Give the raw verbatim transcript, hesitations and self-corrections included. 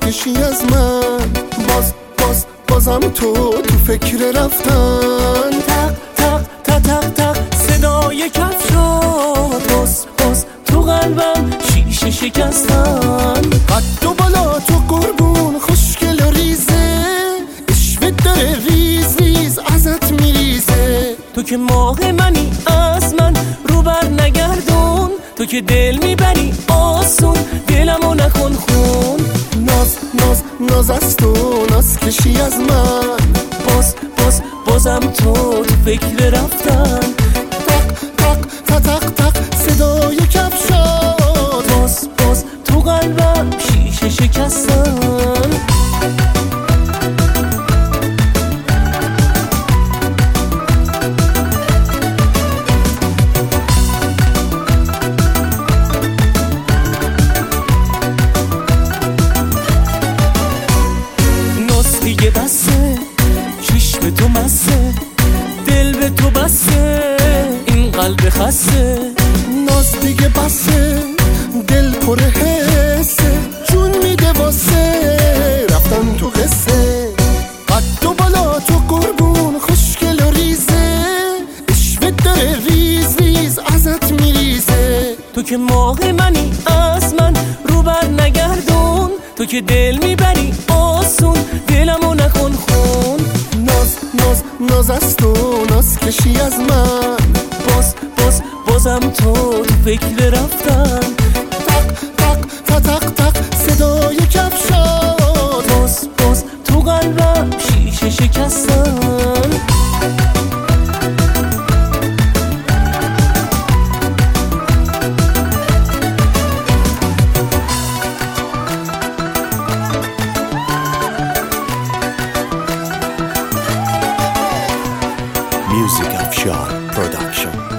کشی از من، باز باز بازم تو تو فکر رفتن. تق تق تق تق تق صدای کفشات، باز باز تو قلبم شیشه شکستن. قد و بالا تو قربون خوشگل و ریزه، عشوه داره ریز ریز ازت میریزه. تو که ماه منی از من رو بر نگردون، تو که دل میبری آسون دلمو نکن خون. ناز ناز ناز از تو ناز کشی از من، باز باز بازم تو تو فکر رفتن. تق تق تق تق تق صدای کفشات، باز باز تو قلبم شیشه شکستن. دیگه بسه چشم تو مسه، دل به تو بسه این قلب خسته. ناز دیگه بسه دل پر حسه، جون میده واسه رفتن تو قصه. قد و بالا تو قربون خوشگل و ریزه، عشوه داره ریز ریز ازت میریزه. تو که ماه منی از من رو بر نگردون، تو که دل میبری آسون دلمو نکن خون. ناز ناز ناز از تو ناز کشی از من، باز باز بازم تو تو فکر رفتن. تق تق تق تق تق صدای کفشات، باز باز تو قلبم شیشه شکستن. Music Afshar Production.